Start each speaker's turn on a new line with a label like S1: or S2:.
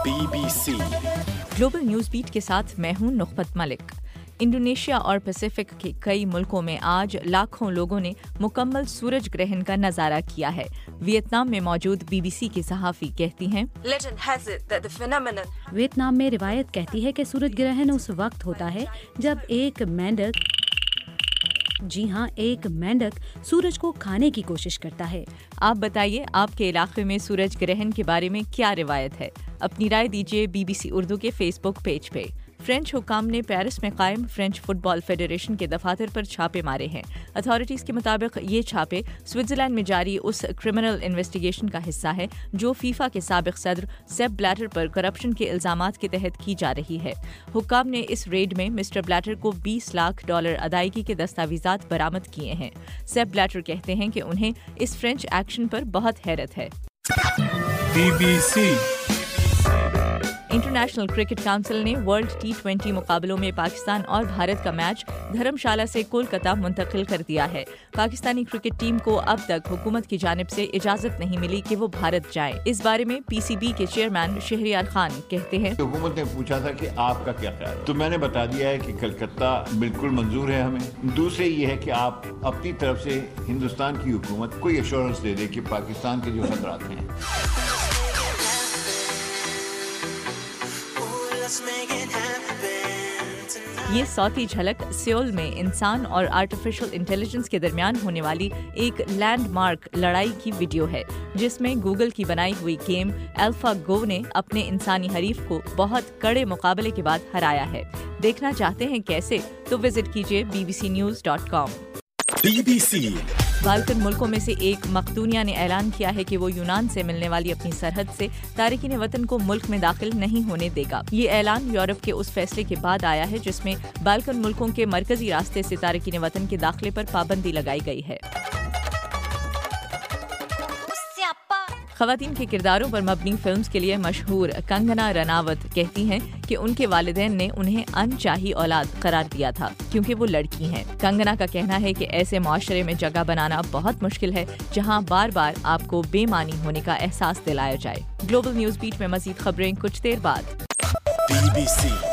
S1: BBC
S2: global news beat के साथ मैं हूं नुखबत मलिक। इंडोनेशिया और पैसिफिक के कई मुल्कों में आज लाखों लोगों ने मुकम्मल सूरज ग्रहण का नजारा किया है। वियतनाम में मौजूद BBC की सहाफ़ी कहती हैं,
S3: वियतनाम में रिवायत कहती है कि सूरज ग्रहण उस वक्त होता है जब एक मेंढक सूरज को खाने की कोशिश करता है।
S2: आप बताइए आपके इलाके में सूरज ग्रहण के बारे में क्या रिवायत है? अपनी राय दीजिए BBC उर्दू के फेसबुक पेज पे। फ्रेंच हुकाम ने पेरिस में कायम फ्रेंच फुटबॉल फेडरेशन के दफातर पर छापे मारे हैं। अथॉरिटीज़ के मुताबिक ये छापे स्विट्जरलैंड में जारी उस क्रिमिनल इन्वेस्टिगेशन का हिस्सा है जो फीफा के साबिक सदर सेप ब्लैटर पर करप्शन के इल्जामात के तहत की जा रही है। हुकाम ने इस रेड में मिस्टर ब्लैटर को $20 लाख अदायगी के दस्तावेजात बरामद किए हैं। सेप ब्लैटर कहते हैं कि उन्हें इस फ्रेंच एक्शन पर बहुत हैरत है।
S1: BBC
S2: इंटरनेशनल क्रिकेट काउंसिल ने वर्ल्ड T20 मुकाबलों में पाकिस्तान और भारत का मैच धर्मशाला से कोलकाता मुंतकिल कर दिया है। पाकिस्तानी क्रिकेट टीम को अब तक हुकूमत की जानिब से इजाजत नहीं मिली कि वो भारत जाए। इस बारे में PCB के चेयरमैन शहरियार खान कहते हैं,
S4: हुकूमत ने पूछा था कि आपका क्या ख्याल है, तो मैंने बता दिया है कि कलकत्ता बिल्कुल मंजूर है हमें। दूसरे ये है कि आप अपनी तरफ से हिंदुस्तान की हुकूमत को एश्योरेंस दे दे कि पाकिस्तान के जो खतरात हैं।
S2: ये सौती झलक सियोल में इंसान और आर्टिफिशियल इंटेलिजेंस के दरमियान होने वाली एक लैंडमार्क लड़ाई की वीडियो है, जिसमें गूगल की बनाई हुई गेम AlphaGo ने अपने इंसानी हरीफ को बहुत कड़े मुकाबले के बाद हराया है। देखना चाहते हैं कैसे? तो विजिट कीजिए bbcnews.com।
S1: BBC
S2: बाल्कन मुल्कों में से एक मकदूनिया ने ऐलान किया है कि वो यूनान से मिलने वाली अपनी सरहद से तारिकीन वतन को मुल्क में दाखिल नहीं होने देगा। ये ऐलान यूरोप के उस फैसले के बाद आया है जिसमें बाल्कन मुल्कों के मरकजी रास्ते से तारिकीन वतन के दाखिले पर पाबंदी लगाई गई है। ख़वातीन के किरदारों पर मबनी फिल्म्स के लिए मशहूर कंगना रनावत कहती हैं कि उनके वालिदैन ने उन्हें अनचाही औलाद करार दिया था क्योंकि वो लड़की हैं। कंगना का कहना है कि ऐसे मुआशरे में जगह बनाना बहुत मुश्किल है जहां बार बार आपको बेमानी होने का एहसास दिलाया जाए। ग्लोबल न्यूज़ बीट में मज़ीद खबरें कुछ देर बाद।
S1: BBC